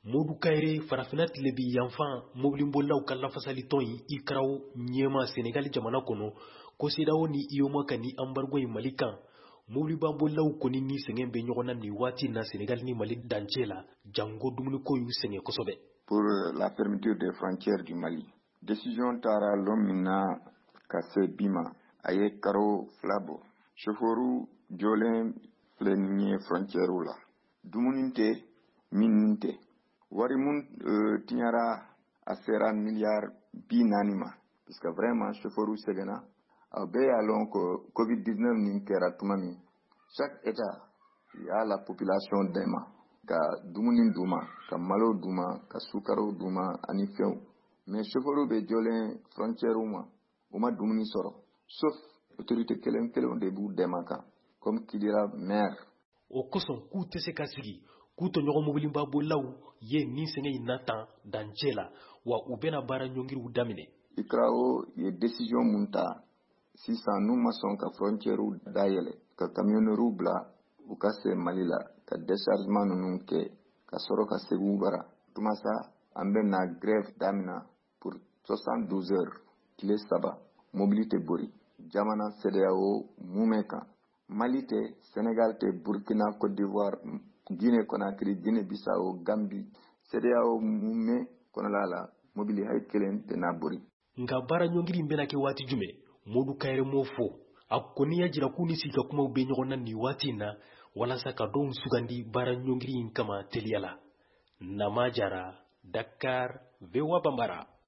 Modou Kairé farafina tile bi yanfan mobilibolelaw ka lafasali tɔn in IKRAW ɲɛma Senegali jamana kɔnɔ ko CEDEAO ni UEMOA ka ni embargo in Mali kan mobilibolelaw kɔni ni sɛgɛn bɛ ɲɔgɔn na nin waati na Senegali ni Mali dancɛ la jango dumuniko y'u sɛgɛn kosɛbɛ. Pour la fermeture des frontières du Mali, décision tara lomina kase bima aye karo flabo chauffeuru jolen flenye frontière la dumuninte mininte wari mun tiñara a sera milliard bi nanima parce que vraiment chauffeuru segena a be alon ko covid-19 nin kera tumami chaque état y a la population dema ka dumuni duma ka malo duma ka sukaro duma ani few mais chauffeuru be jolen frontière uma dumuni soro sauf autorité kelen de bu dema kan comme qui dira maire o kosɔn k'u tɛ se ka sigi k'u tɔɲɔgɔn mobilibolelaw ye nin sɛgɛn in natan dancɛ la wa u bɛna baara ɲɔngiriw daminɛ. IKRAO ye décision mun ta sisan n'u ma sɔn ka frontière dayɛlɛ ka camionneurs bila u ka se Mali la ka déchargement ninnu kɛ ka sɔrɔ ka segin u bara tuma sa an bɛna grève damina pour 72 heures tile 3 mobili tɛ bori jamana CEDEAO mun kan Mali tɛ Sénégal tɛ Burkina Côte d'Ivoire Guinée Conakry Guinée Bissau Gambie CEDEAO mun kɔnɔla la mobili hay kelen tɛ n'a bori. Nka baara ɲɔngiri in bɛna kɛ waati jumɛn Modou Kairé m'o fɔ a kɔni y'a jira k'u ni sigi ka kumaw bɛ ɲɔgɔn na nin waati in na walasa ka dɔw sugandi baara ɲɔngiri in kama teliya la. Nama Jara, Dakar, VOA Bambara.